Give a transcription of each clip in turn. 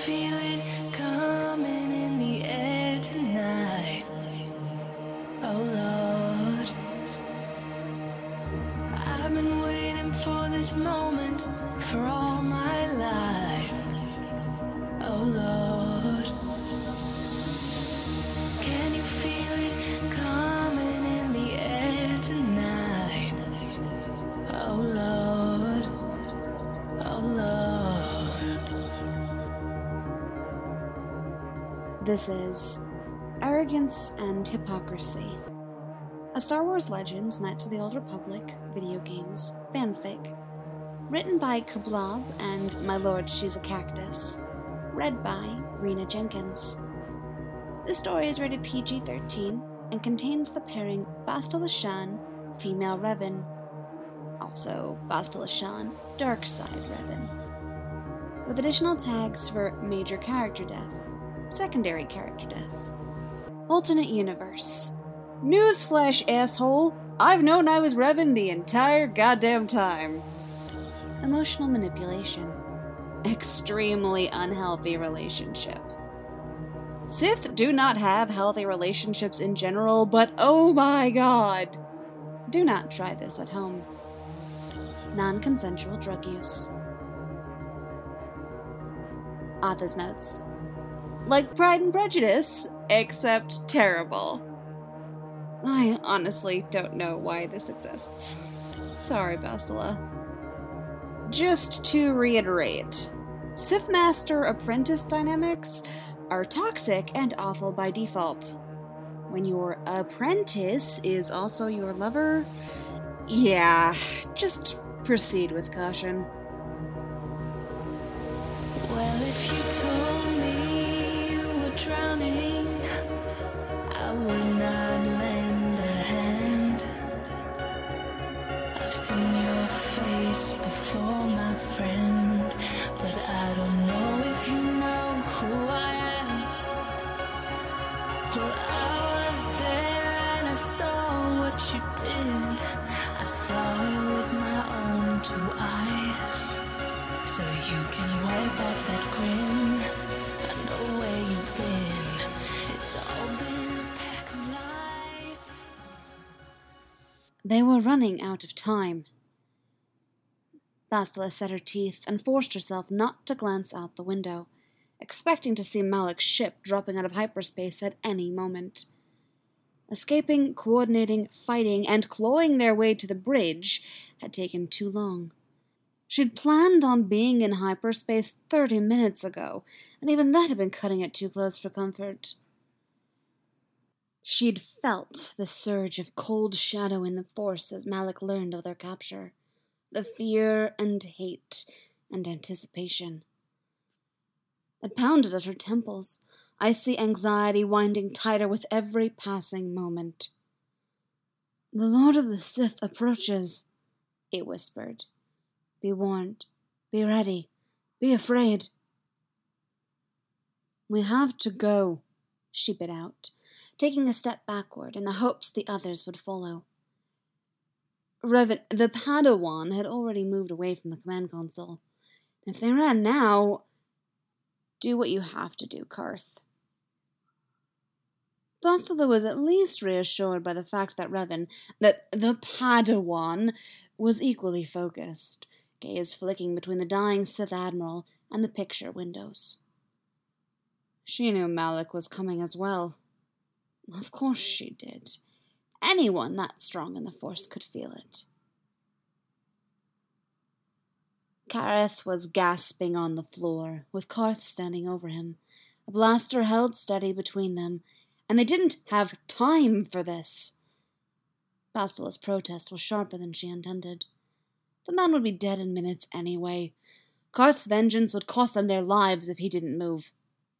feel it coming in the air tonight? Oh Lord, I've been waiting for this moment for all my life. Oh Lord, can you feel it coming in the air tonight? Oh Lord, oh Lord. This is Arrogance and Hypocrisy, a Star Wars Legends Knights of the Old Republic video games fanfic, written by Kablob and My Lord She's a Cactus, read by Rena Jenkins. This story is rated PG-13 and contains the pairing Bastila Shan, female Revan, also Bastila Shan, dark side Revan, with additional tags for major character death, secondary character death, alternate universe. Newsflash, asshole! I've known I was Revan the entire goddamn time. Emotional manipulation. Extremely unhealthy relationship. Sith do not have healthy relationships in general, but oh my god! Do not try this at home. Non-consensual drug use. Author's notes. Like Pride and Prejudice, except terrible. I honestly don't know why this exists. Sorry, Bastila. Just to reiterate, Sith Master-Apprentice dynamics are toxic and awful by default. When your apprentice is also your lover, yeah, just proceed with caution. Well, if you told me you were drowning, I would not lend a hand. I've seen your face before, my friend, but I don't know if you know who I am. Well, I was there and I saw what you did. I saw it with my own two eyes. So you can wipe off that grin. I know where you've been. It's all been a pack of lies. They were running out of time. Bastila set her teeth and forced herself not to glance out the window, expecting to see Malak's ship dropping out of hyperspace at any moment. Escaping, coordinating, fighting, and clawing their way to the bridge had taken too long. She'd planned on being in hyperspace 30 minutes ago, and even that had been cutting it too close for comfort. She'd felt the surge of cold shadow in the Force as Malak learned of their capture. The fear and hate and anticipation. It pounded at her temples, icy anxiety winding tighter with every passing moment. "The Lord of the Sith approaches," it whispered. "Be warned. Be ready. Be afraid." "We have to go," she bit out, taking a step backward in the hopes the others would follow. Revan, the Padawan, had already moved away from the command console. If they ran now... "Do what you have to do, Karth." Bastila was at least reassured by the fact that the Padawan, was equally focused, gaze flicking between the dying Sith Admiral and the picture windows. She knew Malak was coming as well. Of course she did. Anyone that strong in the Force could feel it. Karth was gasping on the floor, with Karth standing over him, a blaster held steady between them, and they didn't have time for this. Bastila's protest was sharper than she intended. The man would be dead in minutes anyway. Karth's vengeance would cost them their lives if he didn't move.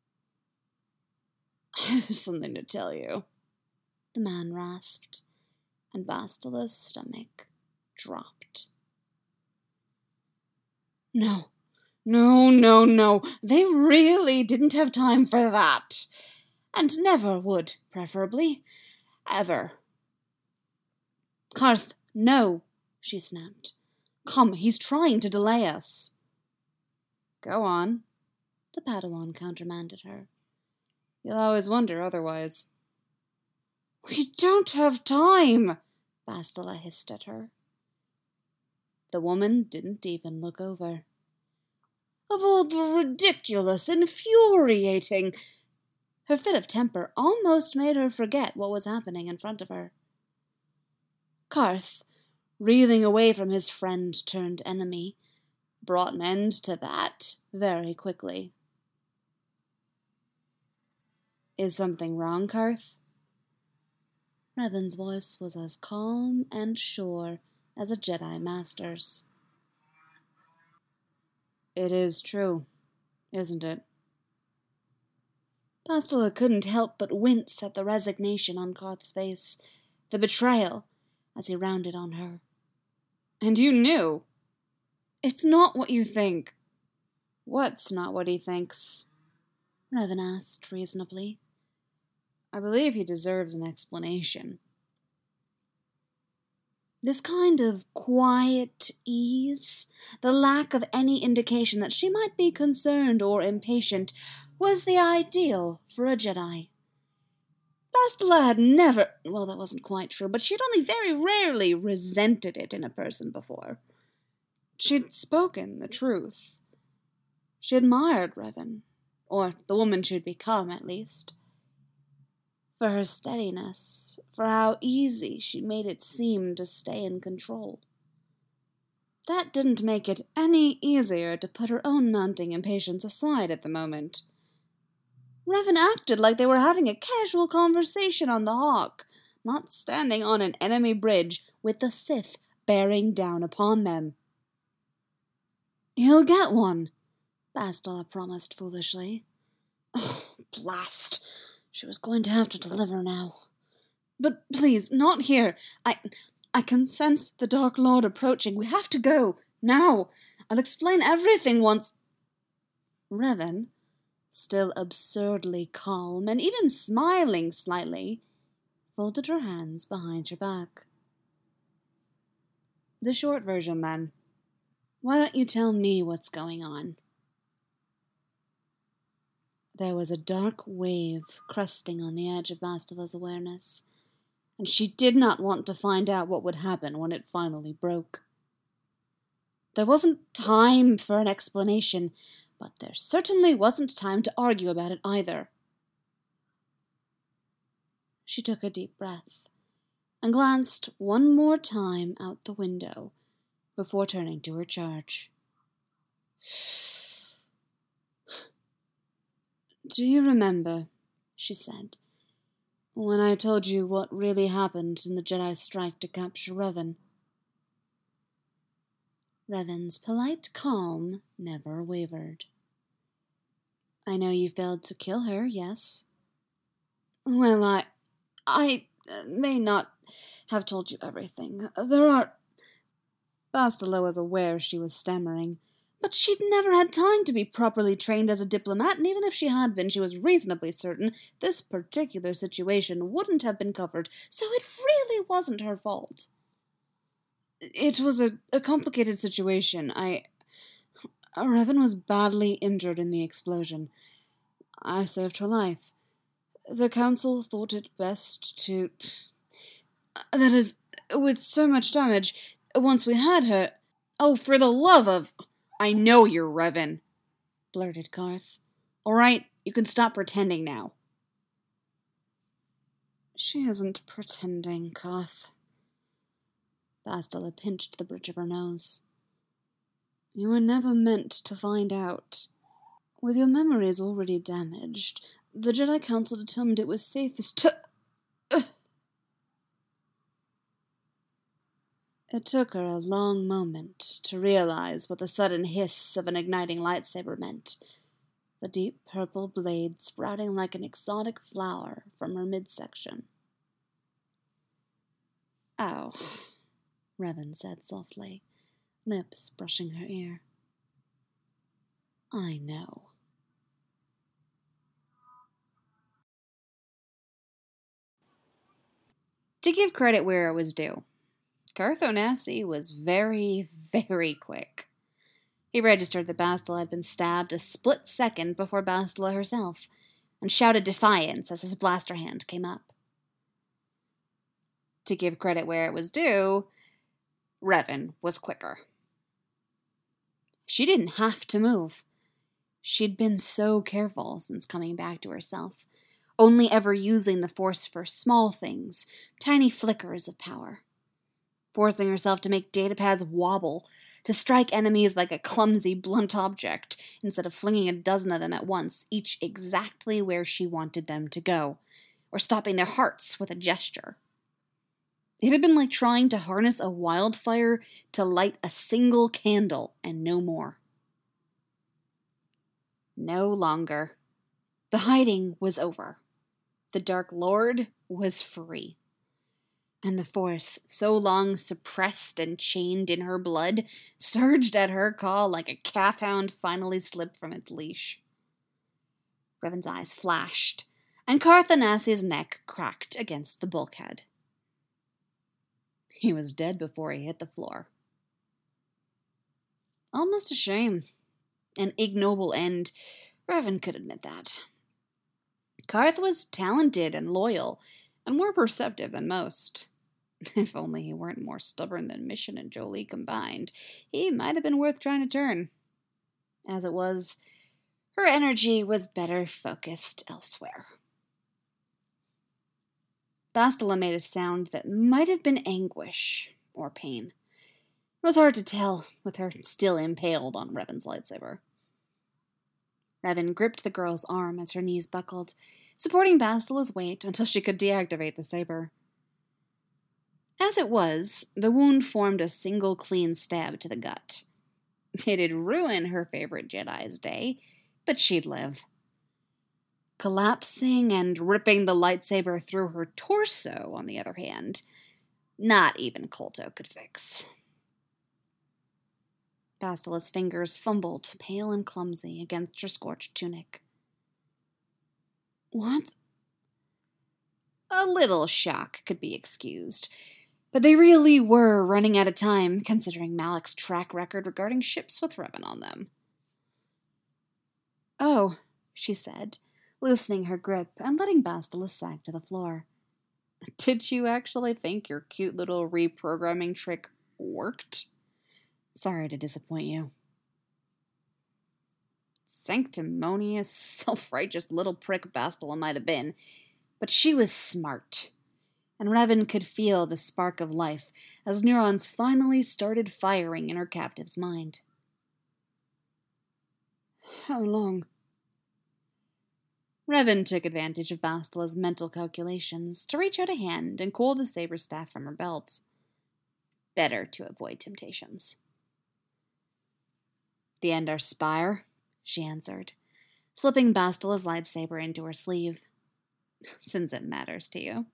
"I have something to tell you," the man rasped, and Bastila's stomach dropped. No. They really didn't have time for that. And never would, preferably. Ever. "Karth, no," she snapped. "Come, he's trying to delay us." "Go on." the Padawan countermanded her. "You'll always wonder otherwise." "We don't have time," Bastila hissed at her. The woman didn't even look over. "Of all the ridiculous, infuriating—" Her fit of temper almost made her forget what was happening in front of her. Karth, reeling away from his friend-turned-enemy, brought an end to that very quickly. "Is something wrong, Karth?" Revan's voice was as calm and sure as a Jedi Master's. "It is true, isn't it?" Bastila couldn't help but wince at the resignation on Karth's face, the betrayal, as he rounded on her. "And you knew?" "It's not what you think." "What's not what he thinks?" Revan asked reasonably. "I believe he deserves an explanation." This kind of quiet ease, the lack of any indication that she might be concerned or impatient, was the ideal for a Jedi. Bastila had never, well, that wasn't quite true, but she'd only very rarely resented it in a person before. She'd spoken the truth. She admired Revan, or the woman she'd become, at least, for her steadiness, for how easy she made it seem to stay in control. That didn't make it any easier to put her own mounting impatience aside at the moment. Revan acted like they were having a casual conversation on the Hawk, not standing on an enemy bridge with the Sith bearing down upon them. "He'll get one," Bastila promised foolishly. Oh, blast! She was going to have to deliver now. "But please, not here. I can sense the Dark Lord approaching. We have to go, now. I'll explain everything once—" Revan, still absurdly calm and even smiling slightly, folded her hands behind her back. "The short version, then. Why don't you tell me what's going on?" There was a dark wave cresting on the edge of Bastila's awareness, and she did not want to find out what would happen when it finally broke. There wasn't time for an explanation, but there certainly wasn't time to argue about it either. She took a deep breath and glanced one more time out the window before turning to her charge. "Do you remember," she said, "when I told you what really happened in the Jedi strike to capture Revan?" Revan's polite calm never wavered. "I know you failed to kill her, yes?" "Well, I may not have told you everything. There are—" Bastila was aware she was stammering, but she'd never had time to be properly trained as a diplomat, and even if she had been, she was reasonably certain this particular situation wouldn't have been covered, so it really wasn't her fault. "It was a complicated situation. Revan was badly injured in the explosion. I saved her life. The Council thought it best to... That is, with so much damage, once we had her..." "Oh, for the love of... I know you're Revan," blurted Karth. "All right, you can stop pretending now." "She isn't pretending, Karth." Bastila pinched the bridge of her nose. "You were never meant to find out. With your memories already damaged, the Jedi Council determined it was safest to... It took her a long moment to realize what the sudden hiss of an igniting lightsaber meant, the deep purple blade sprouting like an exotic flower from her midsection. "Oh," Revan said softly, lips brushing her ear. "I know." To give credit where it was due, Karth Onasi was very, very quick. He registered that Bastila had been stabbed a split second before Bastila herself, and shouted defiance as his blaster hand came up. To give credit where it was due, Revan was quicker. She didn't have to move. She'd been so careful since coming back to herself, only ever using the Force for small things, tiny flickers of power. Forcing herself to make datapads wobble, to strike enemies like a clumsy, blunt object, instead of flinging a dozen of them at once, each exactly where she wanted them to go, or stopping their hearts with a gesture. It had been like trying to harness a wildfire to light a single candle and no more. No longer. The hiding was over. The Dark Lord was free. And the Force, so long suppressed and chained in her blood, surged at her call like a calf hound finally slipped from its leash. Revan's eyes flashed, and Carthanasi's neck cracked against the bulkhead. He was dead before he hit the floor. Almost a shame. An ignoble end. Revan could admit that. Carth was talented and loyal, and more perceptive than most. If only he weren't more stubborn than Mission and Jolee combined, he might have been worth trying to turn. As it was, her energy was better focused elsewhere. Bastila made a sound that might have been anguish or pain. It was hard to tell, with her still impaled on Revan's lightsaber. Revan gripped the girl's arm as her knees buckled, supporting Bastila's weight until she could deactivate the saber. As it was, the wound formed a single clean stab to the gut. It'd ruin her favorite Jedi's day, but she'd live. Collapsing and ripping the lightsaber through her torso, on the other hand, not even Kolto could fix. Bastila's fingers fumbled, pale and clumsy, against her scorched tunic. What? A little shock could be excused, but they really were running out of time, considering Malak's track record regarding ships with Revan on them. Oh, she said, loosening her grip and letting Bastila sag to the floor. Did you actually think your cute little reprogramming trick worked? Sorry to disappoint you. Sanctimonious, self-righteous little prick Bastila might have been, but she was smart. And Revan could feel the spark of life as neurons finally started firing in her captive's mind. How long? Revan took advantage of Bastila's mental calculations to reach out a hand and pull the saber staff from her belt. Better to avoid temptations. The Endar Spire, she answered, slipping Bastila's lightsaber into her sleeve. Since it matters to you.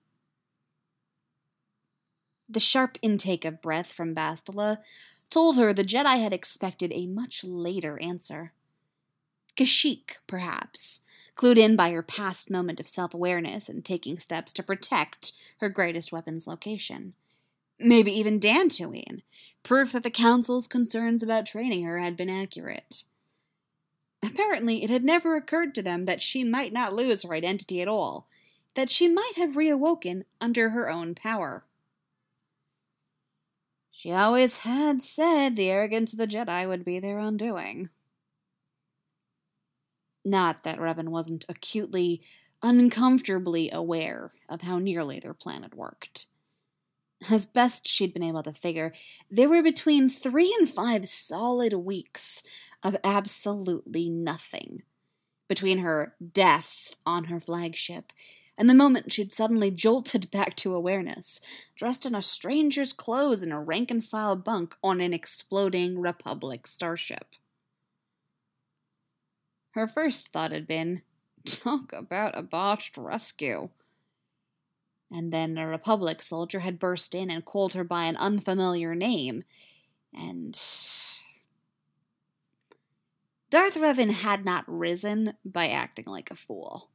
The sharp intake of breath from Bastila told her the Jedi had expected a much later answer. Kashyyyk, perhaps, clued in by her past moment of self-awareness and taking steps to protect her greatest weapon's location. Maybe even Dantooine, proof that the Council's concerns about training her had been accurate. Apparently, it had never occurred to them that she might not lose her identity at all, that she might have reawoken under her own power. She always had said the arrogance of the Jedi would be their undoing. Not that Revan wasn't acutely, uncomfortably aware of how nearly their plan had worked. As best she'd been able to figure, there were between 3 and 5 solid weeks of absolutely nothing. Between her death on her flagship and the moment she'd suddenly jolted back to awareness, dressed in a stranger's clothes in a rank-and-file bunk on an exploding Republic starship. Her first thought had been, talk about a botched rescue. And then a Republic soldier had burst in and called her by an unfamiliar name, and Darth Revan had not risen by acting like a fool.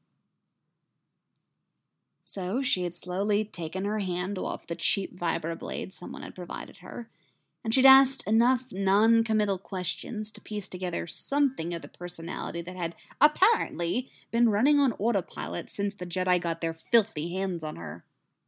So she had slowly taken her hand off the cheap vibroblade someone had provided her, and she'd asked enough non-committal questions to piece together something of the personality that had apparently been running on autopilot since the Jedi got their filthy hands on her.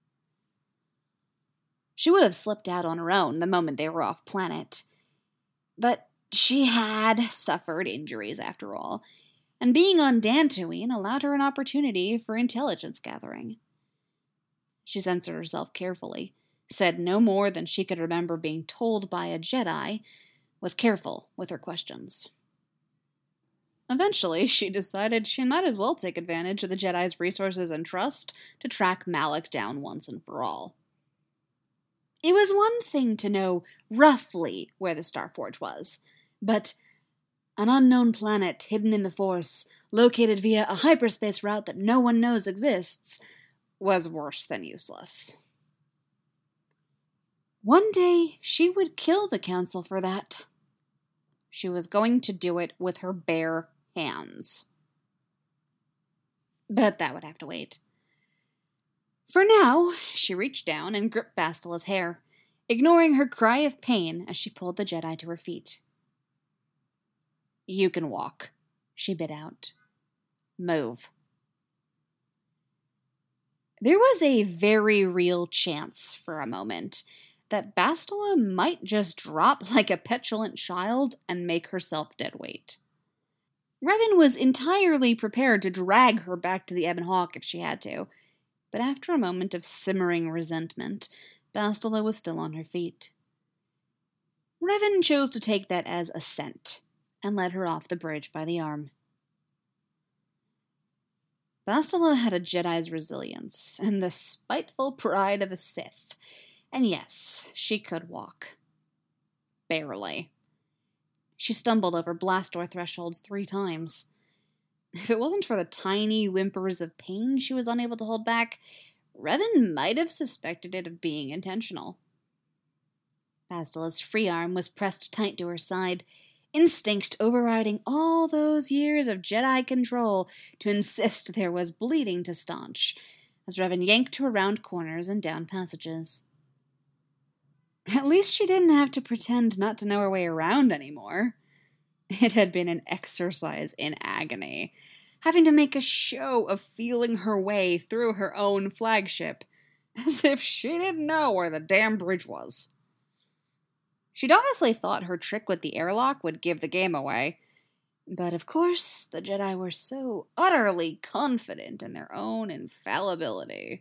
She would have slipped out on her own the moment they were off planet. But she had suffered injuries after all, and being on Dantooine allowed her an opportunity for intelligence gathering. She censored herself carefully, said no more than she could remember being told by a Jedi, was careful with her questions. Eventually, she decided she might as well take advantage of the Jedi's resources and trust to track Malak down once and for all. It was one thing to know roughly where the Starforge was, but an unknown planet hidden in the Force, located via a hyperspace route that no one knows exists, was worse than useless. One day, she would kill the Council for that. She was going to do it with her bare hands. But that would have to wait. For now, she reached down and gripped Bastila's hair, ignoring her cry of pain as she pulled the Jedi to her feet. "You can walk," she bid out. "Move." There was a very real chance, for a moment, that Bastila might just drop like a petulant child and make herself dead weight. Revan was entirely prepared to drag her back to the Ebon Hawk if she had to, but after a moment of simmering resentment, Bastila was still on her feet. Revan chose to take that as assent, and led her off the bridge by the arm. Bastila had a Jedi's resilience, and the spiteful pride of a Sith, and yes, she could walk. Barely. She stumbled over blast door thresholds 3 times. If it wasn't for the tiny whimpers of pain she was unable to hold back, Revan might have suspected it of being intentional. Bastila's free arm was pressed tight to her side, instinct overriding all those years of Jedi control to insist there was bleeding to staunch, as Revan yanked her around corners and down passages. At least she didn't have to pretend not to know her way around anymore. It had been an exercise in agony, having to make a show of feeling her way through her own flagship, as if she didn't know where the damn bridge was. She'd honestly thought her trick with the airlock would give the game away, but of course the Jedi were so utterly confident in their own infallibility.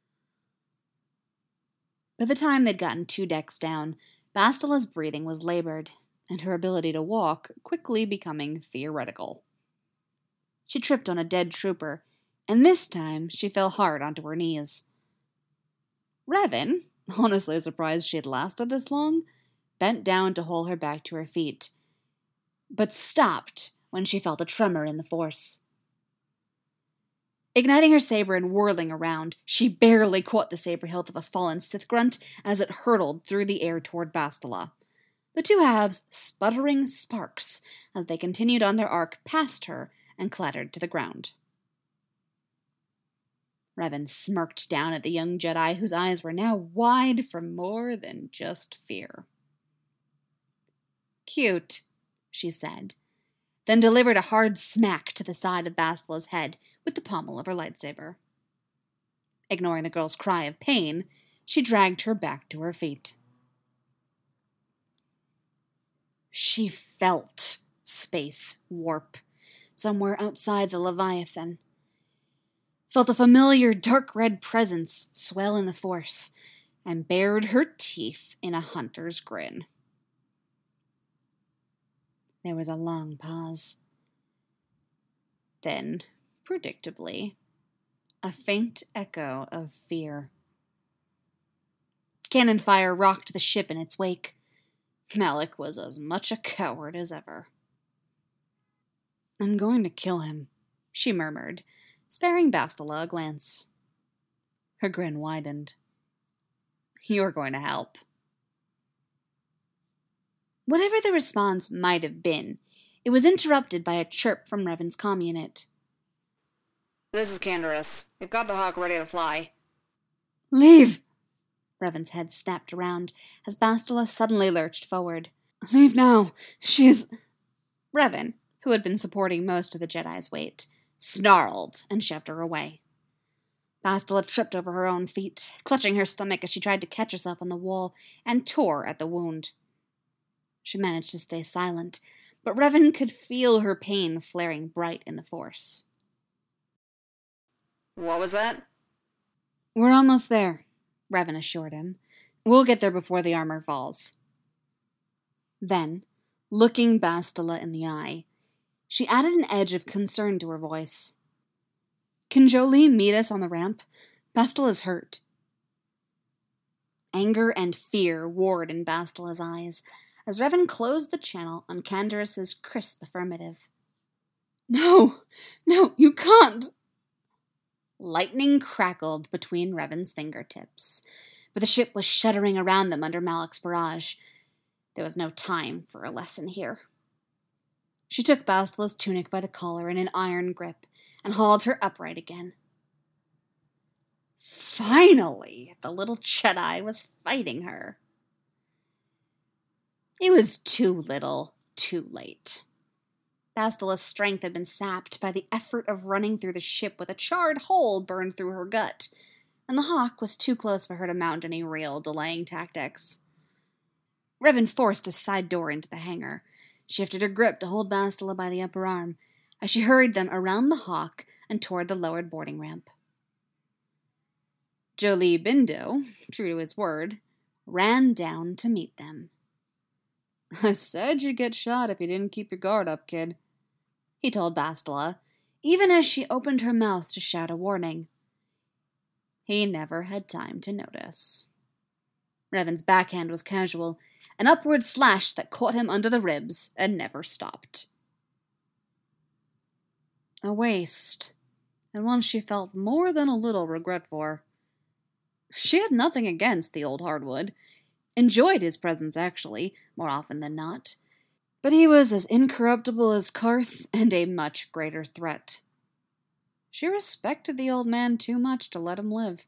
By the time they'd gotten 2 decks down, Bastila's breathing was labored, and her ability to walk quickly becoming theoretical. She tripped on a dead trooper, and this time she fell hard onto her knees. Revan, honestly surprised she had lasted this long, bent down to haul her back to her feet, but stopped when she felt a tremor in the Force. Igniting her saber and whirling around, she barely caught the saber hilt of a fallen Sith grunt as it hurtled through the air toward Bastila, the 2 halves sputtering sparks as they continued on their arc past her and clattered to the ground. Revan smirked down at the young Jedi, whose eyes were now wide from more than just fear. "Cute," she said, then delivered a hard smack to the side of Bastila's head with the pommel of her lightsaber. Ignoring the girl's cry of pain, she dragged her back to her feet. She felt space warp somewhere outside the Leviathan. Felt a familiar dark red presence swell in the Force, and bared her teeth in a hunter's grin. There was a long pause. Then, predictably, a faint echo of fear. Cannon fire rocked the ship in its wake. Malak was as much a coward as ever. "I'm going to kill him," she murmured, sparing Bastila a glance. Her grin widened. "You're going to help." Whatever the response might have been, it was interrupted by a chirp from Revan's comm unit. "This is Canderous. We've got the Hawk ready to fly." "Leave!" Revan's head snapped around as Bastila suddenly lurched forward. "Leave now! She is—" Revan, who had been supporting most of the Jedi's weight, snarled and shoved her away. Bastila tripped over her own feet, clutching her stomach as she tried to catch herself on the wall and tore at the wound. She managed to stay silent, but Revan could feel her pain flaring bright in the Force. "What was that?" "We're almost there," Revan assured him. "We'll get there before the armor falls." Then, looking Bastila in the eye, she added an edge of concern to her voice. "Can Jolee meet us on the ramp? Bastila's hurt." Anger and fear warred in Bastila's eyes as Revan closed the channel on Canderous' crisp affirmative. No, you can't!" Lightning crackled between Revan's fingertips, but the ship was shuddering around them under Malak's barrage. There was no time for a lesson here. She took Bastila's tunic by the collar in an iron grip and hauled her upright again. Finally, the little Jedi was fighting her. It was too little, too late. Bastila's strength had been sapped by the effort of running through the ship with a charred hole burned through her gut, and the Hawk was too close for her to mount any real delaying tactics. Revan forced a side door into the hangar, shifted her grip to hold Bastila by the upper arm, as she hurried them around the Hawk and toward the lowered boarding ramp. Jolee Bindo, true to his word, ran down to meet them. "I said you'd get shot if you didn't keep your guard up, kid," he told Bastila, even as she opened her mouth to shout a warning. He never had time to notice. Revan's backhand was casual, an upward slash that caught him under the ribs and never stopped. A waste, and one she felt more than a little regret for. She had nothing against the old hardwood, enjoyed his presence actually, more often than not, but he was as incorruptible as Karth and a much greater threat. She respected the old man too much to let him live.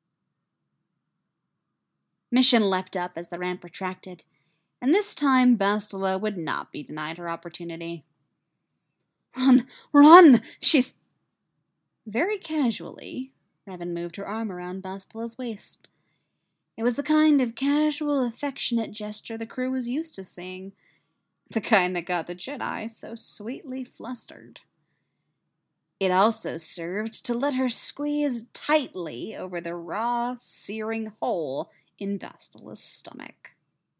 Mission leapt up as the ramp retracted, and this time Bastila would not be denied her opportunity. Run! She's... Very casually, Revan moved her arm around Bastila's waist. It was the kind of casual, affectionate gesture the crew was used to seeing, the kind that got the Jedi so sweetly flustered. It also served to let her squeeze tightly over the raw, searing hole in Bastila's stomach.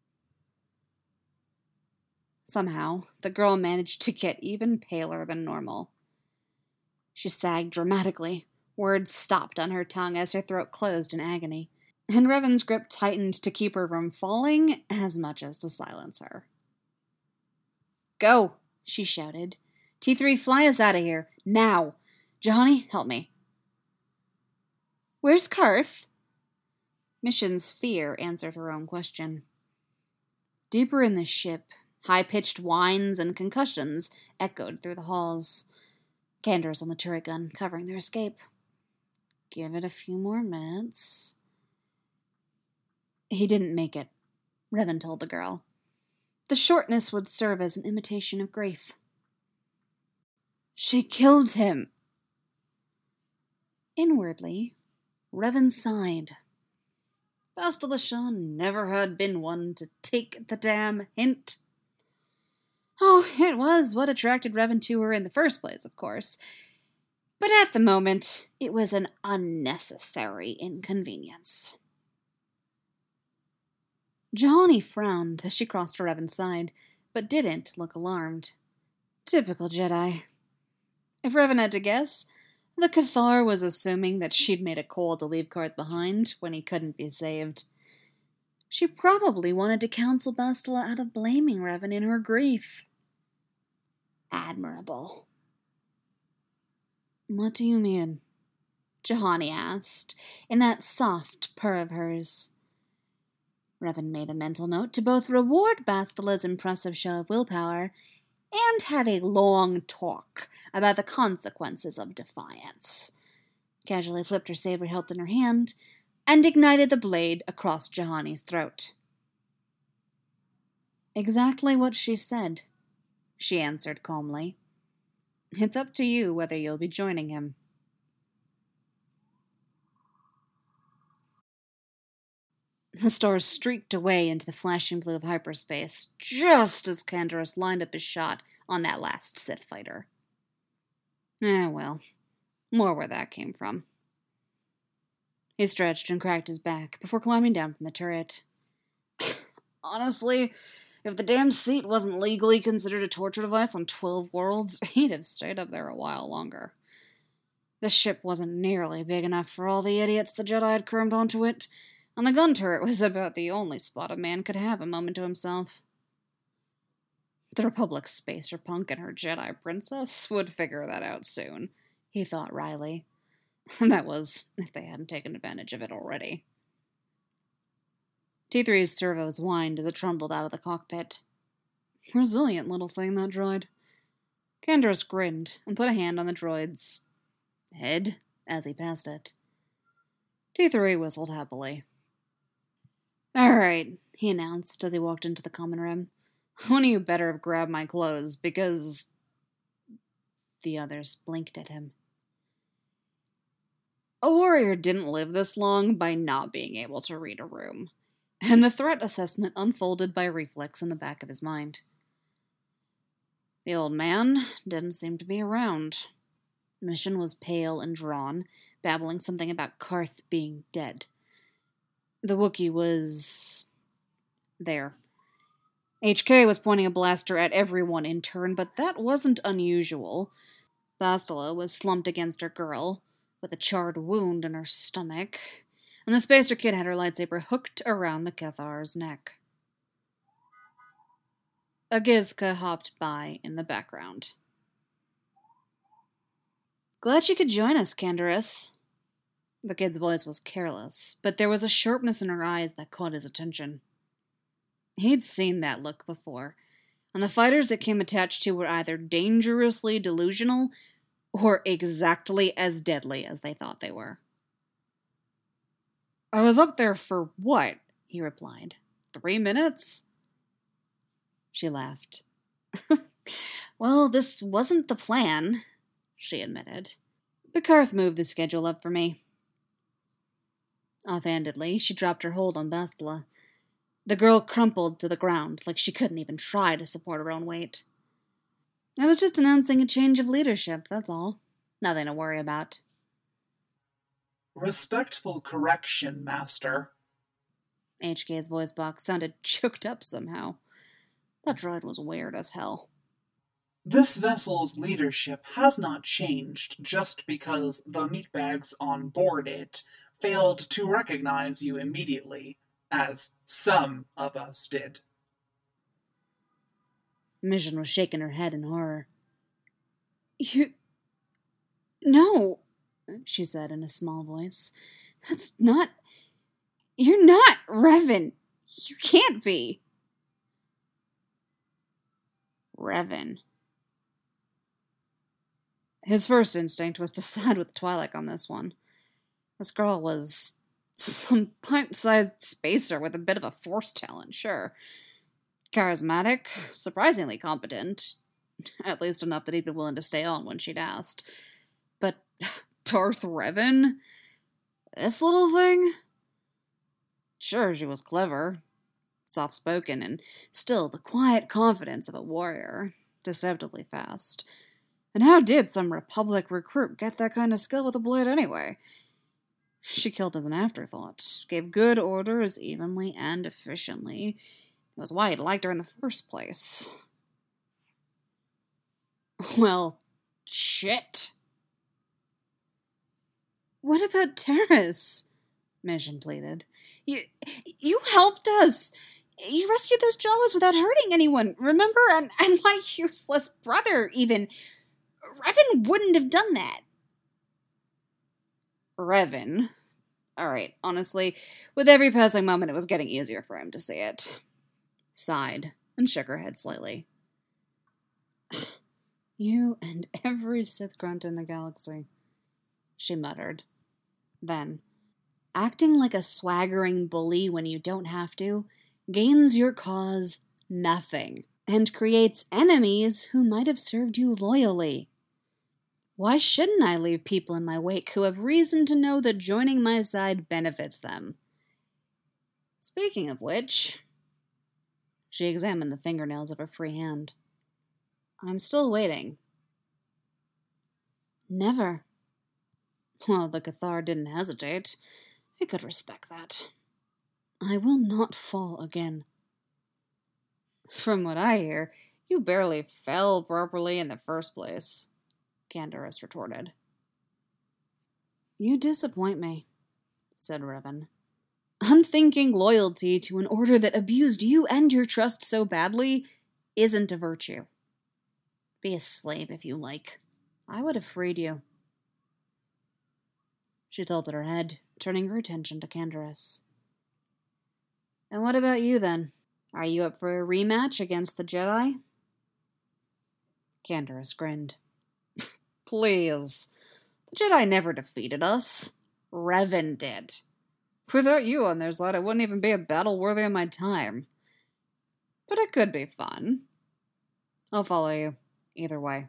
Somehow, the girl managed to get even paler than normal. She sagged dramatically. Words stopped on her tongue as her throat closed in agony, and Revan's grip tightened to keep her from falling as much as to silence her. "Go!" she shouted. "T3, fly us out of here. Now! Juhani, help me." "Where's Karth?" Mission's fear answered her own question. Deeper in the ship, high-pitched whines and concussions echoed through the halls. Canderous on the turret gun, covering their escape. Give it a few more minutes. He didn't make it, Revan told the girl. The shortness would serve as an imitation of grief. She killed him. Inwardly, Revan sighed. Bastila Shan never had been one to take the damn hint. Oh, it was what attracted Revan to her in the first place, of course. But at the moment, it was an unnecessary inconvenience. Juhani frowned as she crossed to Revan's side, but didn't look alarmed. Typical Jedi. If Revan had to guess, the Cathar was assuming that she'd made a call to leave Karth behind when he couldn't be saved. She probably wanted to counsel Bastila out of blaming Revan in her grief. Admirable. What do you mean? Juhani asked, in that soft purr of hers. Revan made a mental note to both reward Bastila's impressive show of willpower and have a long talk about the consequences of defiance. Casually flipped her saber hilt in her hand and ignited the blade across Juhani's throat. "Exactly what she said," she answered calmly. "It's up to you whether you'll be joining him." The stars streaked away into the flashing blue of hyperspace, just as Canderous lined up his shot on that last Sith fighter. Well, more where that came from. He stretched and cracked his back before climbing down from the turret. Honestly, if the damn seat wasn't legally considered a torture device on 12 worlds, he'd have stayed up there a while longer. The ship wasn't nearly big enough for all the idiots the Jedi had crammed onto it, and the gun turret was about the only spot a man could have a moment to himself. The Republic spacer punk and her Jedi princess would figure that out soon, he thought wryly. That was, if they hadn't taken advantage of it already. T3's servos whined as it trundled out of the cockpit. Resilient little thing, that droid. Canderous grinned and put a hand on the droid's head as he passed it. T3 whistled happily. "All right," he announced as he walked into the common room. "One of you better have grabbed my clothes, because—" The others blinked at him. A warrior didn't live this long by not being able to read a room, and the threat assessment unfolded by reflex in the back of his mind. The old man didn't seem to be around. Mission was pale and drawn, babbling something about Karth being dead. The Wookiee was there. HK was pointing a blaster at everyone in turn, but that wasn't unusual. Bastila was slumped against her girl, with a charred wound in her stomach, and the Spacer Kid had her lightsaber hooked around the Cathar's neck. A Gizka hopped by in the background. "Glad you could join us, Canderous." The kid's voice was careless, but there was a sharpness in her eyes that caught his attention. He'd seen that look before, and the fighters it came attached to were either dangerously delusional or exactly as deadly as they thought they were. "I was up there for what?" he replied. 3 minutes? She laughed. "Well, this wasn't the plan," she admitted. "But Karth moved the schedule up for me." Offhandedly, she dropped her hold on Bastila. The girl crumpled to the ground, like she couldn't even try to support her own weight. "I was just announcing a change of leadership, that's all. Nothing to worry about." "Respectful correction, Master." HK's voice box sounded choked up somehow. That droid was weird as hell. "This vessel's leadership has not changed just because the meatbags on board it failed to recognize you immediately, as some of us did." Mission was shaking her head in horror. No," she said in a small voice. "That's not... You're not Revan. You can't be." Revan. His first instinct was to side with Twi'lek on this one. This girl was some pint-sized spacer with a bit of a force talent, sure. Charismatic, surprisingly competent, at least enough that he'd be willing to stay on when she'd asked. But Darth Revan? This little thing? Sure, she was clever, soft-spoken, and still the quiet confidence of a warrior, deceptively fast. And how did some Republic recruit get that kind of skill with a blade anyway? She killed as an afterthought, gave good orders evenly and efficiently. It was why he'd liked her in the first place. Well, shit. "What about Terrace?" Mission pleaded. You helped us. You rescued those Jawas without hurting anyone, remember? And my useless brother, even. Revan wouldn't have done that." Revan? Alright, honestly, with every passing moment it was getting easier for him to see it. Sighed, and shook her head slightly. "You and every Sith grunt in the galaxy," she muttered. Then, Acting like a swaggering bully when you don't have to gains your cause nothing, and creates enemies who might have served you loyally. Why shouldn't I leave people in my wake who have reason to know that joining my side benefits them? Speaking of which, she examined the fingernails of her free hand. I'm still waiting. Never. Well, the Cathar didn't hesitate. I could respect that. I will not fall again. From what I hear, you barely fell properly in the first place, Canderous retorted. You disappoint me, said Revan. Unthinking loyalty to an order that abused you and your trust so badly isn't a virtue. Be a slave if you like. I would have freed you. She tilted her head, turning her attention to Canderous. And what about you, then? Are you up for a rematch against the Jedi? Canderous grinned. Please. The Jedi never defeated us. Revan did. Without you on their side, it wouldn't even be a battle worthy of my time. But it could be fun. I'll follow you, either way.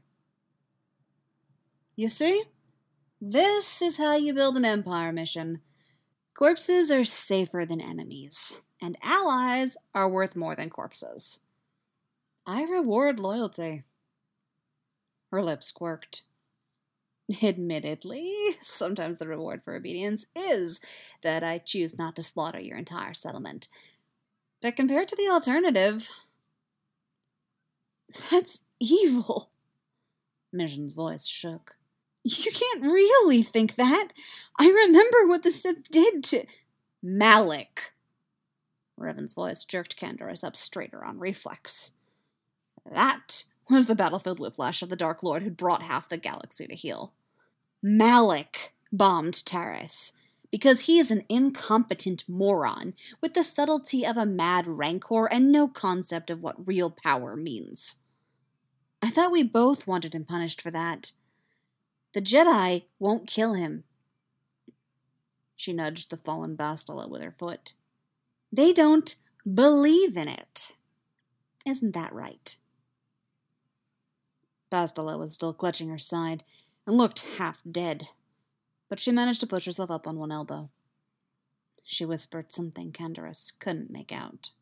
You see? This is how you build an Empire mission. Corpses are safer than enemies, and allies are worth more than corpses. I reward loyalty. Her lips quirked. Admittedly, sometimes the reward for obedience is that I choose not to slaughter your entire settlement. But compared to the alternative, that's evil. Mission's voice shook. You can't really think that. I remember what the Sith did to Malak. Revan's voice jerked Canderous up straighter on reflex. That was the battlefield whiplash of the Dark Lord who'd brought half the galaxy to heel. Malak bombed Taris because he is an incompetent moron with the subtlety of a mad rancor and no concept of what real power means. I thought we both wanted him punished for that. The Jedi won't kill him. She nudged the fallen Bastila with her foot. They don't believe in it. Isn't that right? Bastila was still clutching her side and looked half dead, but she managed to push herself up on one elbow. She whispered something Canderous couldn't make out.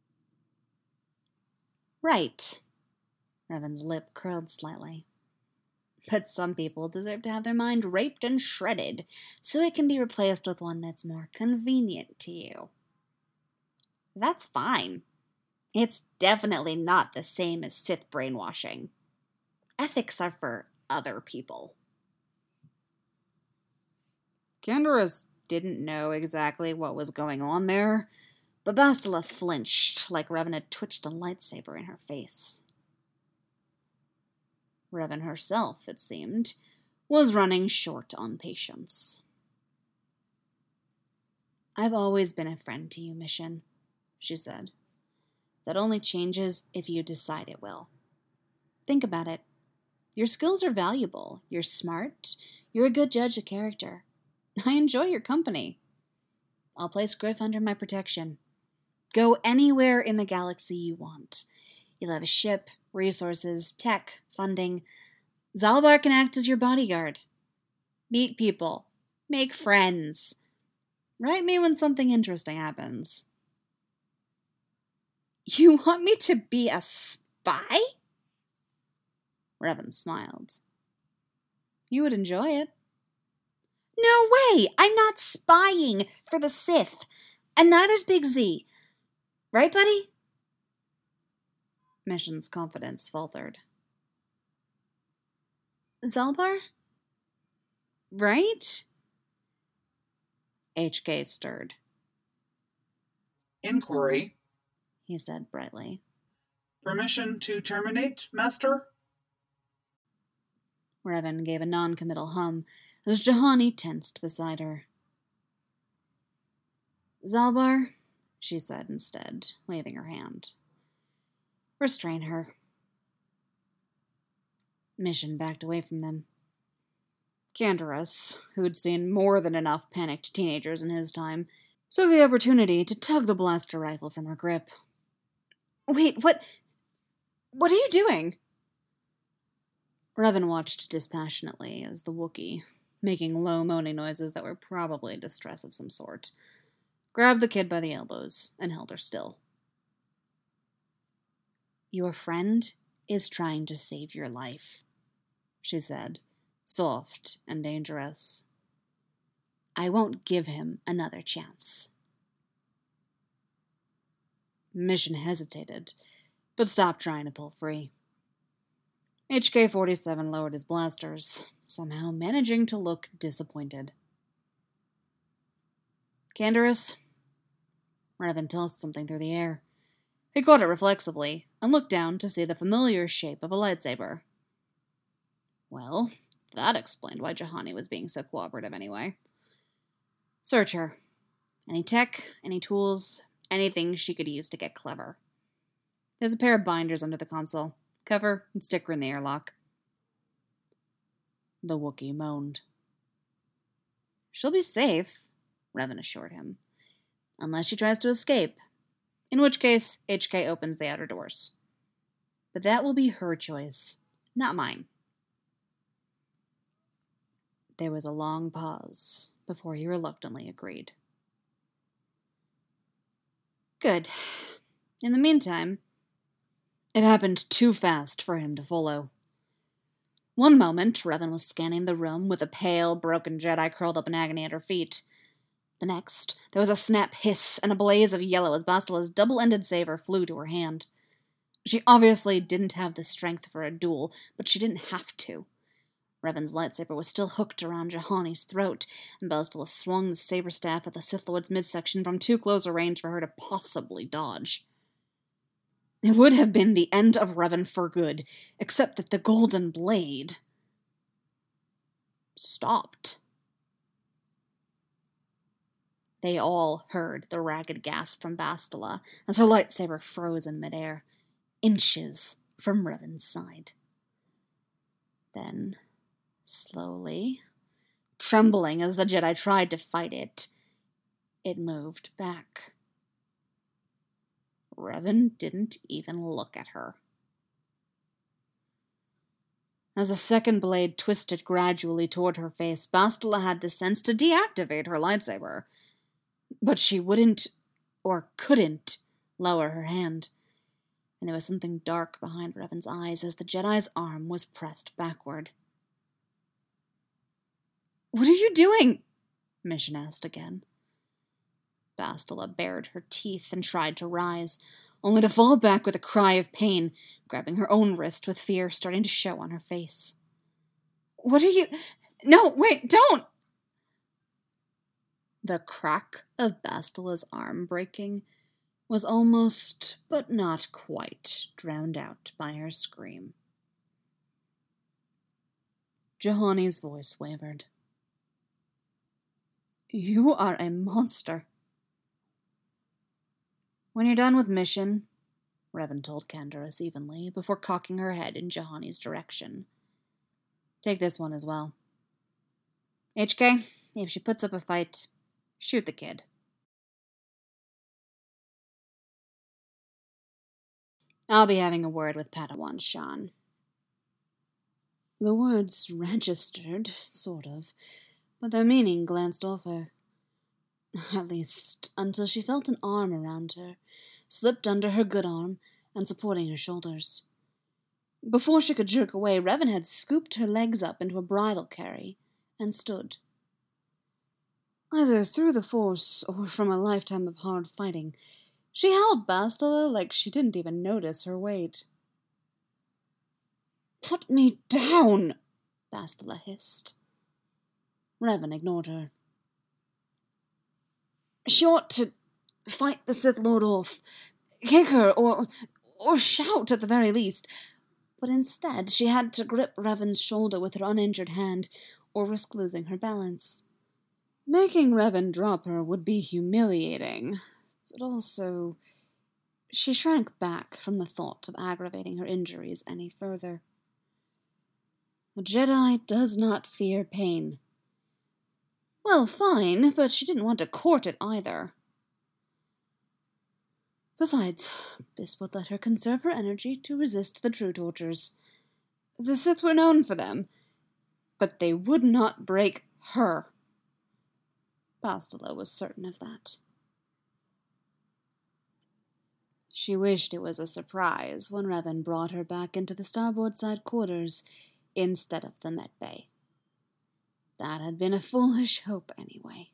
Right. Revan's lip curled slightly. But some people deserve to have their mind raped and shredded, so it can be replaced with one that's more convenient to you. That's fine. It's definitely not the same as Sith brainwashing. Ethics are for other people. Canderous didn't know exactly what was going on there, but Bastila flinched like Revan had twitched a lightsaber in her face. Revan herself, it seemed, was running short on patience. I've always been a friend to you, Mission, she said. That only changes if you decide it will. Think about it. Your skills are valuable. You're smart. You're a good judge of character. I enjoy your company. I'll place Griff under my protection. Go anywhere in the galaxy you want. You'll have a ship, resources, tech, funding. Zalbar can act as your bodyguard. Meet people. Make friends. Write me when something interesting happens. You want me to be a spy? Revan smiled. You would enjoy it. No way! I'm not spying for the Sith. And neither's Big Z. Right, buddy? Mission's confidence faltered. Zalbar? Right? HK stirred. Inquiry, He said brightly. Permission to terminate, Master? Revan gave a non-committal hum as Juhani tensed beside her. Zalbar, she said instead, waving her hand. Restrain her. Mission backed away from them. Canderous, who'd seen more than enough panicked teenagers in his time, took the opportunity to tug the blaster rifle from her grip. Wait, what are you doing? Revan watched dispassionately as the Wookiee, making low moaning noises that were probably distress of some sort, grabbed the kid by the elbows and held her still. Your friend is trying to save your life, she said, soft and dangerous. I won't give him another chance. Mission hesitated, but stopped trying to pull free. HK-47 lowered his blasters, somehow managing to look disappointed. Canderous? Revan tossed something through the air. He caught it reflexively, and looked down to see the familiar shape of a lightsaber. Well, that explained why Juhani was being so cooperative anyway. Search her. Any tech, any tools, anything she could use to get clever. There's a pair of binders under the console. Cover and stick her in the airlock. The Wookiee moaned. She'll be safe, Revan assured him. Unless she tries to escape. In which case, HK opens the outer doors. But that will be her choice, not mine. There was a long pause before he reluctantly agreed. Good. In the meantime, it happened too fast for him to follow. One moment, Revan was scanning the room with a pale, broken Jedi curled up in agony at her feet. The next, there was a snap hiss and a blaze of yellow as Bastila's double-ended saber flew to her hand. She obviously didn't have the strength for a duel, but she didn't have to. Revan's lightsaber was still hooked around Juhani's throat, and Bastila swung the saber staff at the Sith Lord's midsection from too close a range for her to possibly dodge. It would have been the end of Revan for good, except that the golden blade stopped. They all heard the ragged gasp from Bastila as her lightsaber froze in midair, inches from Revan's side. Then, slowly, trembling as the Jedi tried to fight it, it moved back. Revan didn't even look at her. As the second blade twisted gradually toward her face, Bastila had the sense to deactivate her lightsaber. But she wouldn't, or couldn't, lower her hand, and there was something dark behind Revan's eyes as the Jedi's arm was pressed backward. What are you doing? Mission asked again. Bastila bared her teeth and tried to rise, only to fall back with a cry of pain, grabbing her own wrist with fear starting to show on her face. What are you... No, wait, don't! The crack of Bastila's arm breaking was almost, but not quite, drowned out by her scream. Juhani's voice wavered. You are a monster. When you're done with mission, Revan told Canderous evenly, before cocking her head in Juhani's direction. Take this one as well. HK, if she puts up a fight, shoot the kid. I'll be having a word with Padawan Shan. The words registered, sort of, but their meaning glanced off her. At least, until she felt an arm around her, slipped under her good arm, and supporting her shoulders. Before she could jerk away, Revan had scooped her legs up into a bridle carry, and stood. Either through the Force or from a lifetime of hard fighting, she held Bastila like she didn't even notice her weight. Put me down, Bastila hissed. Revan ignored her. She ought to fight the Sith Lord off, kick her, or shout at the very least. But instead she had to grip Revan's shoulder with her uninjured hand, or risk losing her balance. Making Revan drop her would be humiliating, but also she shrank back from the thought of aggravating her injuries any further. A Jedi does not fear pain. Well, fine, but she didn't want to court it either. Besides, this would let her conserve her energy to resist the true tortures. The Sith were known for them, but they would not break her. Bastila was certain of that. She wished it was a surprise when Revan brought her back into the starboard side quarters instead of the med bay. That had been a foolish hope anyway.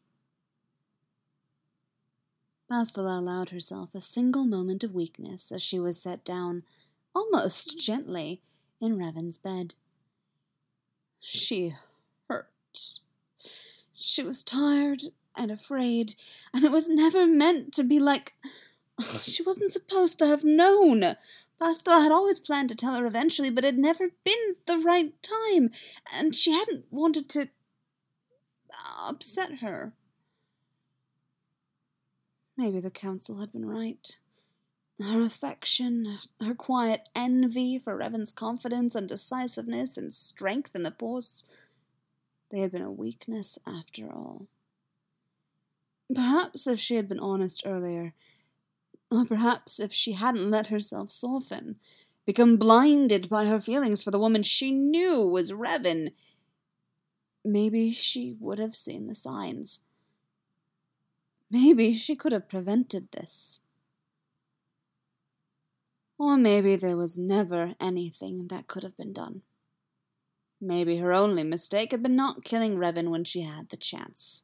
Bastila allowed herself a single moment of weakness as she was set down, almost gently, in Revan's bed. She hurt. She was tired and afraid, and it was never meant to be like... She wasn't supposed to have known. Bastila had always planned to tell her eventually, but it had never been the right time, and she hadn't wanted to upset her. Maybe the council had been right. Her affection, her quiet envy for Revan's confidence and decisiveness and strength in the Force, they had been a weakness after all. Perhaps if she had been honest earlier, or perhaps if she hadn't let herself soften, become blinded by her feelings for the woman she knew was Revan, maybe she would have seen the signs. Maybe she could have prevented this. Or maybe there was never anything that could have been done. Maybe her only mistake had been not killing Revan when she had the chance.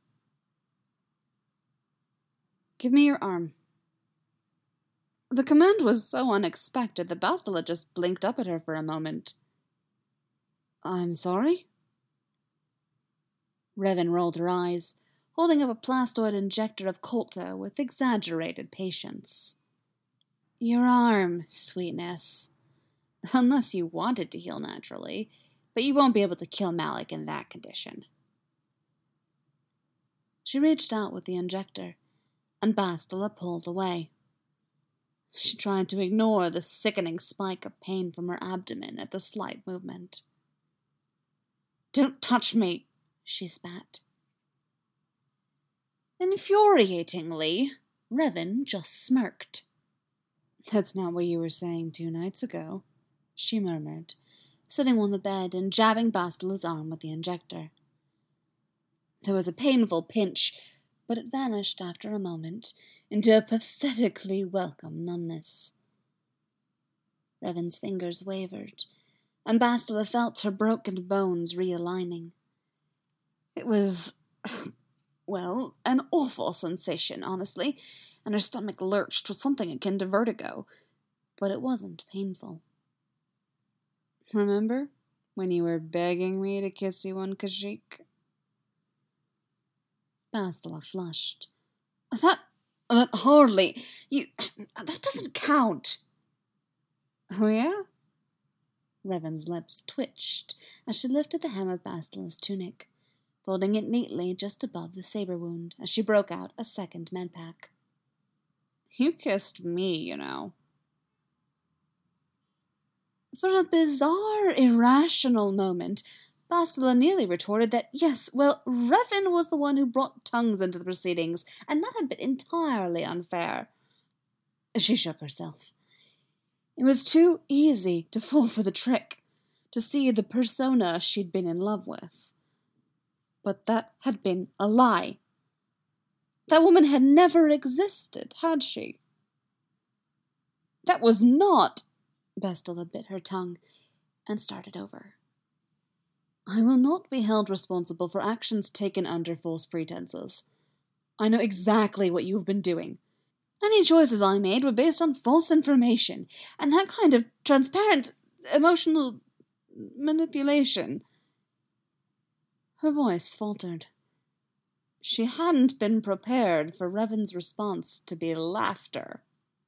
Give me your arm. The command was so unexpected that Bastila just blinked up at her for a moment. I'm sorry? Revan rolled her eyes, holding up a plastoid injector of Colta with exaggerated patience. Your arm, sweetness. Unless you want it to heal naturally, but you won't be able to kill Malak in that condition. She reached out with the injector, and Bastila pulled away. She tried to ignore the sickening spike of pain from her abdomen at the slight movement. Don't touch me, she spat. Infuriatingly, Revan just smirked. That's not what you were saying 2 nights ago, she murmured, sitting on the bed and jabbing Bastila's arm with the injector. There was a painful pinch, but it vanished after a moment into a pathetically welcome numbness. Revan's fingers wavered, and Bastila felt her broken bones realigning. It was, well, an awful sensation, honestly, and her stomach lurched with something akin to vertigo, but it wasn't painful. Remember when you were begging me to kiss you on Kashyyyk? Bastila flushed. That hardly... that doesn't count. Oh, yeah? Revan's lips twitched as she lifted the hem of Bastila's tunic, folding it neatly just above the saber wound as she broke out a second medpack. You kissed me, you know. For a bizarre, irrational moment, Bastila nearly retorted that, yes, well, Revan was the one who brought tongues into the proceedings, and that had been entirely unfair. She shook herself. It was too easy to fall for the trick, to see the persona she'd been in love with. But that had been a lie. That woman had never existed, had she? That was not... Bastila bit her tongue and started over. I will not be held responsible for actions taken under false pretenses. I know exactly what you've been doing. Any choices I made were based on false information, and that kind of transparent, emotional manipulation. Her voice faltered. She hadn't been prepared for Revan's response to be laughter.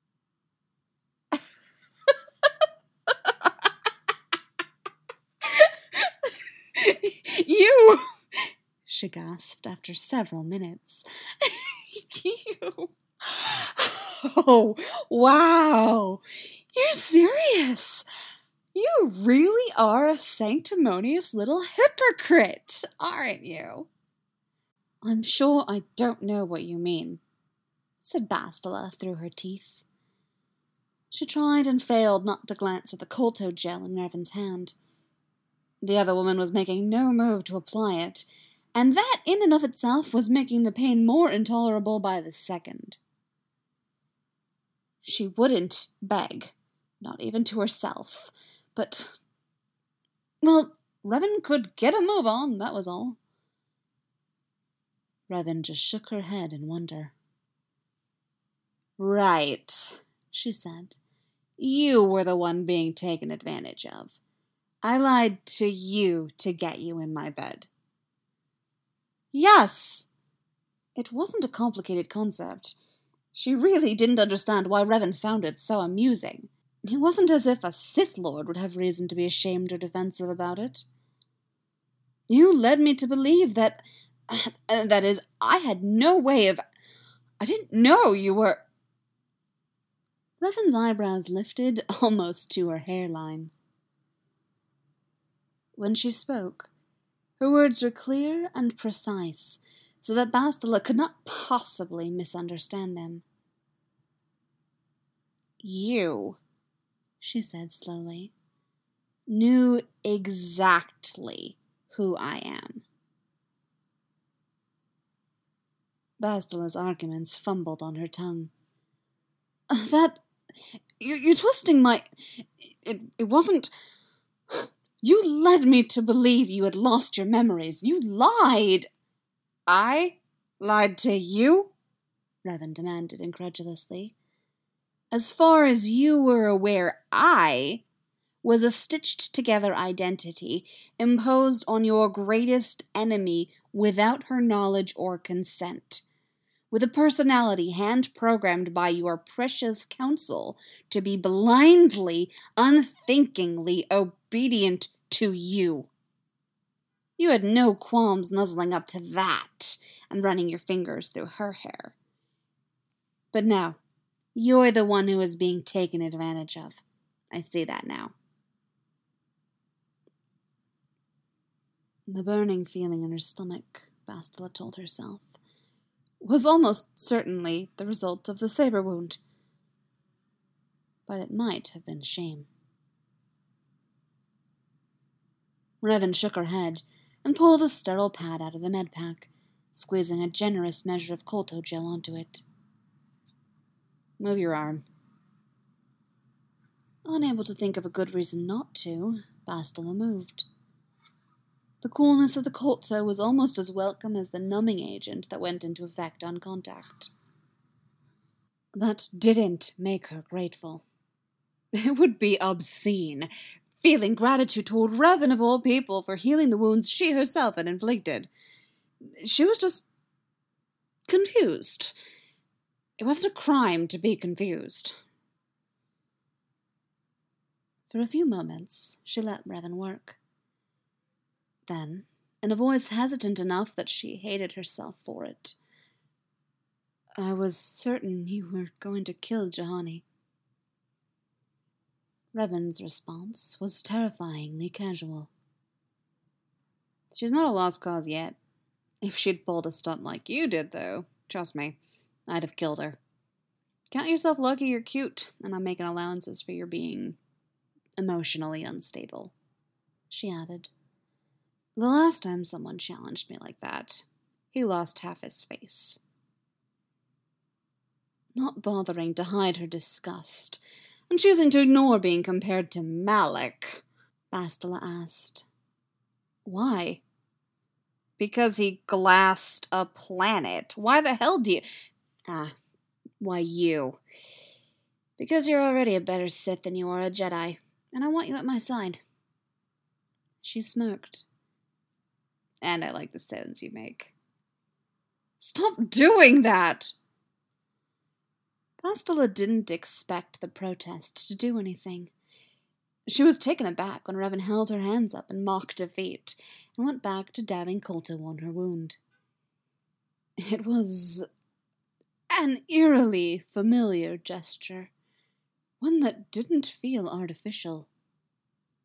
You! She gasped after several minutes. You! Oh, wow! You're serious! You really are a sanctimonious little hypocrite, aren't you? I'm sure I don't know what you mean, said Bastila through her teeth. She tried and failed not to glance at the colto gel in Revan's hand. The other woman was making no move to apply it, and that in and of itself was making the pain more intolerable by the second. She wouldn't beg, not even to herself, but... well, Revan could get a move on, that was all. Revan just shook her head in wonder. Right, she said. You were the one being taken advantage of. I lied to you to get you in my bed. Yes! It wasn't a complicated concept. She really didn't understand why Revan found it so amusing. It wasn't as if a Sith Lord would have reason to be ashamed or defensive about it. You led me to believe that... that is, I had no way of... I didn't know you were... Revan's eyebrows lifted almost to her hairline. When she spoke, her words were clear and precise, so that Bastila could not possibly misunderstand them. You, she said slowly, knew exactly who I am. Bastila's arguments fumbled on her tongue. You're twisting my... It wasn't... You led me to believe you had lost your memories. You lied. I lied to you? Revan demanded incredulously. As far as you were aware, I was a stitched-together identity imposed on your greatest enemy without her knowledge or consent, with a personality hand-programmed by your precious counsel to be blindly, unthinkingly obedient to you. You had no qualms nuzzling up to that and running your fingers through her hair. But now, you're the one who is being taken advantage of. I see that now. The burning feeling in her stomach, Bastila told herself, was almost certainly the result of the saber wound. But it might have been shame. Revan shook her head and pulled a sterile pad out of the med pack, squeezing a generous measure of colto gel onto it. Move your arm. Unable to think of a good reason not to, Bastila moved. The coolness of the colto was almost as welcome as the numbing agent that went into effect on contact. That didn't make her grateful. It would be obscene, feeling gratitude toward Revan of all people for healing the wounds she herself had inflicted. She was just confused. It wasn't a crime to be confused. For a few moments, she let Revan work. Then, in a voice hesitant enough that she hated herself for it, I was certain you were going to kill Juhani. Revan's response was terrifyingly casual. She's not a lost cause yet. If she'd pulled a stunt like you did, though, trust me, I'd have killed her. Count yourself lucky you're cute, and I'm making allowances for your being emotionally unstable, she added. The last time someone challenged me like that, he lost half his face. Not bothering to hide her disgust, and choosing to ignore being compared to Malak, Bastila asked. Why? Because he glassed a planet. Why the hell do you... why you? Because you're already a better Sith than you are a Jedi, and I want you at my side. She smirked. And I like the sounds you make. Stop doing that! Bastila didn't expect the protest to do anything. She was taken aback when Revan held her hands up in mock defeat and went back to dabbing colto on her wound. It was an eerily familiar gesture, one that didn't feel artificial.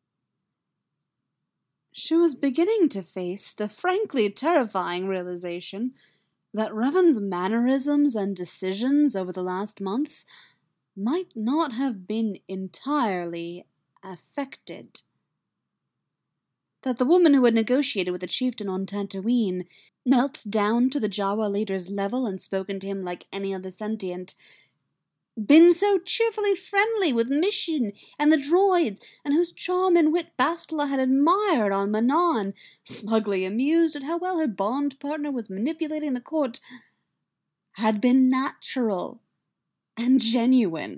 She was beginning to face the frankly terrifying realization that Revan's mannerisms and decisions over the last months might not have been entirely affected. That the woman who had negotiated with the chieftain on Tatooine, knelt down to the Jawa leader's level and spoken to him like any other sentient, been so cheerfully friendly with Mission and the droids, and whose charm and wit Bastila had admired on Manon, smugly amused at how well her bond partner was manipulating the court, had been natural and genuine.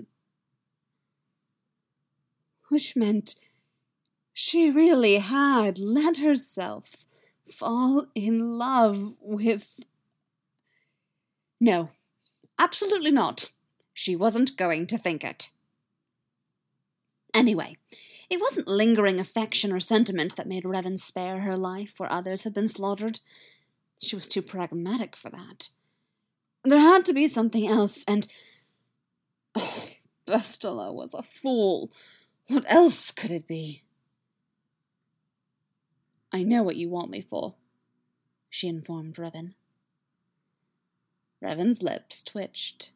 Which meant she really had let herself fall in love with... No, absolutely not. She wasn't going to think it. Anyway, it wasn't lingering affection or sentiment that made Revan spare her life where others had been slaughtered. She was too pragmatic for that. There had to be something else, and... Oh, Bastila was a fool. What else could it be? I know what you want me for, she informed Revan. Revan's lips twitched.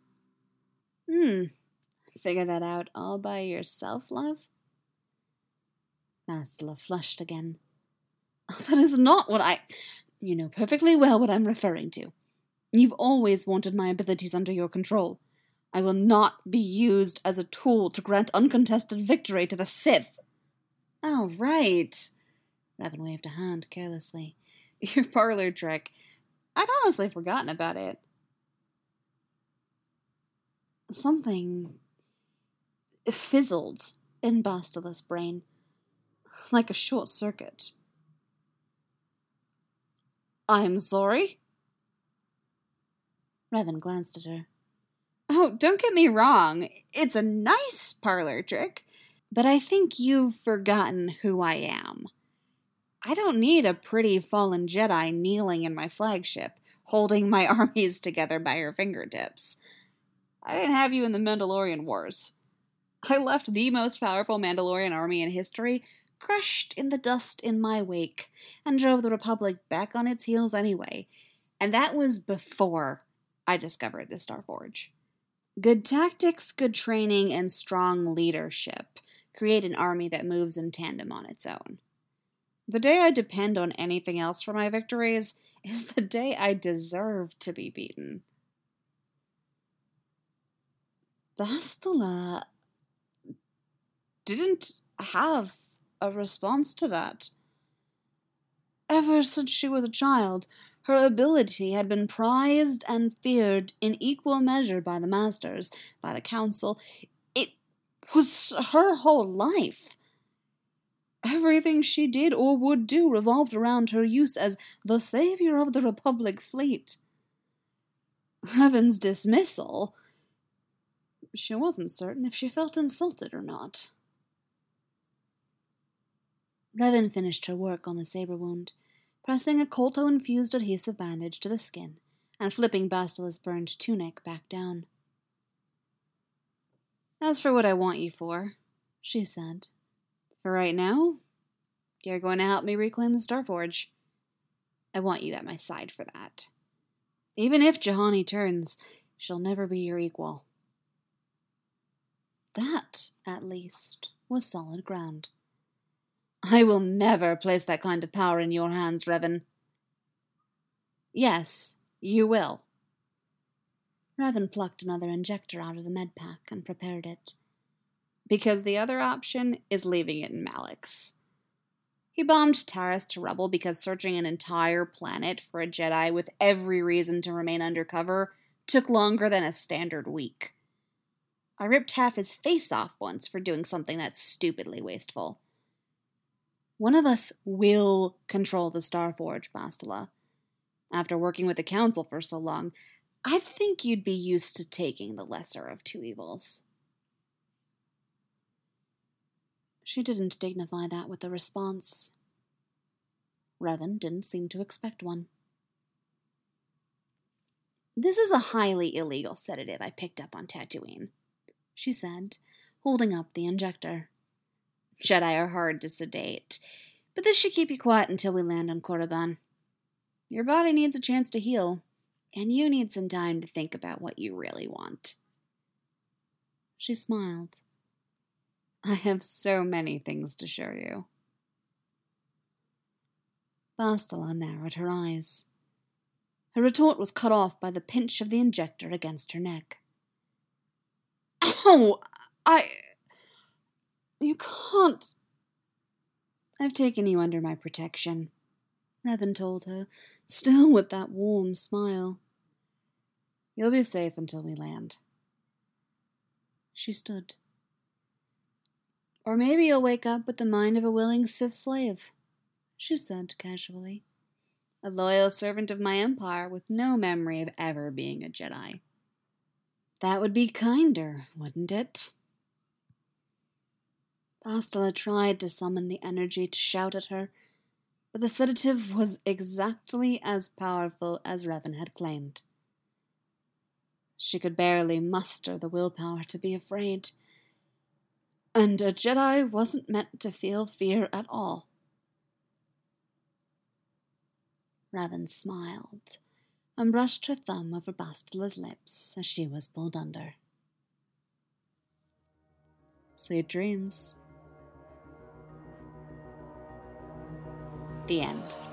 Figure that out all by yourself, love? Bastila flushed again. That is not what You know perfectly well what I'm referring to. You've always wanted my abilities under your control. I will not be used as a tool to grant uncontested victory to the Sith. Oh, right. Revan waved a hand carelessly. Your parlor trick. I'd honestly forgotten about it. Something fizzled in Bastila's brain, like a short circuit. I'm sorry? Revan glanced at her. Oh, don't get me wrong. It's a nice parlor trick, but I think you've forgotten who I am. I don't need a pretty fallen Jedi kneeling in my flagship, holding my armies together by her fingertips. I didn't have you in the Mandalorian Wars. I left the most powerful Mandalorian army in history crushed in the dust in my wake, and drove the Republic back on its heels anyway. And that was before I discovered the Starforge. Good tactics, good training, and strong leadership create an army that moves in tandem on its own. The day I depend on anything else for my victories is the day I deserve to be beaten. Bastila didn't have a response to that. Ever since she was a child, her ability had been prized and feared in equal measure by the Masters, by the Council. It was her whole life. Everything she did or would do revolved around her use as the savior of the Republic fleet. Revan's dismissal... She wasn't certain if she felt insulted or not. Revan finished her work on the saber wound, pressing a Kolto-infused adhesive bandage to the skin and flipping Bastila's burned tunic back down. As for what I want you for, she said, for right now, you're going to help me reclaim the Starforge. I want you at my side for that. Even if Juhani turns, she'll never be your equal. That, at least, was solid ground. I will never place that kind of power in your hands, Revan. Yes, you will. Revan plucked another injector out of the med pack and prepared it. Because the other option is leaving it in Malak's. He bombed Taris to rubble because searching an entire planet for a Jedi with every reason to remain undercover took longer than a standard week. I ripped half his face off once for doing something that's stupidly wasteful. One of us will control the Starforge, Bastila. After working with the Council for so long, I think you'd be used to taking the lesser of two evils. She didn't dignify that with a response. Revan didn't seem to expect one. This is a highly illegal sedative I picked up on Tatooine, she said, holding up the injector. Jedi are hard to sedate. But this should keep you quiet until we land on Korriban. Your body needs a chance to heal, and you need some time to think about what you really want. She smiled. I have so many things to show you. Bastila narrowed her eyes. Her retort was cut off by the pinch of the injector against her neck. Oh, You can't. I've taken you under my protection, Revan told her, still with that warm smile. You'll be safe until we land. She stood. Or maybe you'll wake up with the mind of a willing Sith slave, she said casually. A loyal servant of my empire with no memory of ever being a Jedi. That would be kinder, wouldn't it? Bastila tried to summon the energy to shout at her, but the sedative was exactly as powerful as Revan had claimed. She could barely muster the willpower to be afraid, and a Jedi wasn't meant to feel fear at all. Revan smiled and brushed her thumb over Bastila's lips as she was pulled under. Sweet dreams. The end.